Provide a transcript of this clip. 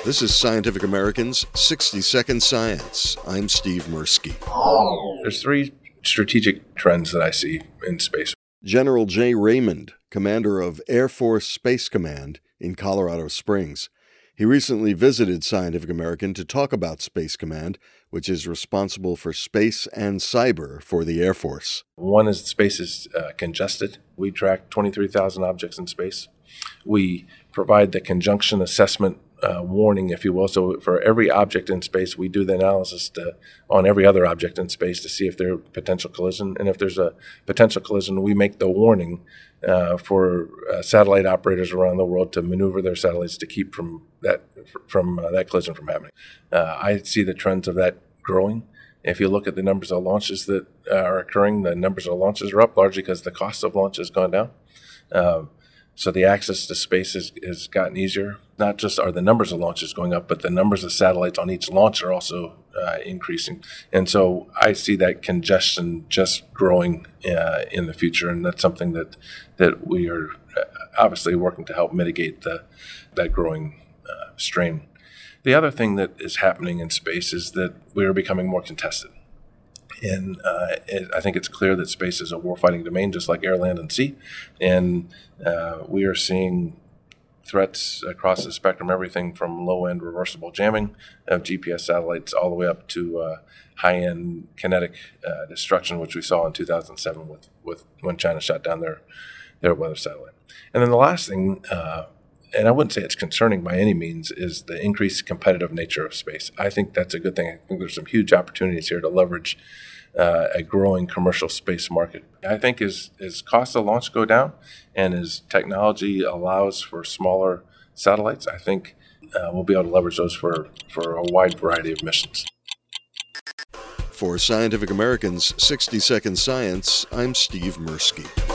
This is Scientific American's 60-Second Science. I'm Steve Mirsky. There's three strategic trends that I see in space. General Jay Raymond, commander of Air Force Space Command in Colorado Springs. He recently visited Scientific American to talk about Space Command, which is responsible for space and cyber for the Air Force. One is space is congested. We track 23,000 objects in space. We provide the conjunction assessment warning, if you will. So for every object in space, we do the analysis on every other object in space to see if there's potential collision. And if there's a potential collision, we make the warning for satellite operators around the world to maneuver their satellites to keep that collision from happening. I see the trends of that growing. If you look at the numbers of launches that are occurring, the numbers of launches are up largely because the cost of launch has gone down. So the access to space has gotten easier. Not just are the numbers of launches going up, but the numbers of satellites on each launch are also increasing. And so I see that congestion just growing in the future, and that's something that we are obviously working to help mitigate that growing strain. The other thing that is happening in space is that we are becoming more contested. And I think it's clear that space is a warfighting domain, just like air, land, and sea. And we are seeing threats across the spectrum, everything from low-end reversible jamming of GPS satellites all the way up to high-end kinetic destruction, which we saw in 2007 with when China shot down their weather satellite. And then the last thing, and I wouldn't say it's concerning by any means, is the increased competitive nature of space. I think that's a good thing. I think there's some huge opportunities here to leverage a growing commercial space market. I think as costs of launch go down and as technology allows for smaller satellites, I think we'll be able to leverage those for a wide variety of missions. For Scientific American's 60-Second Science, I'm Steve Mirsky.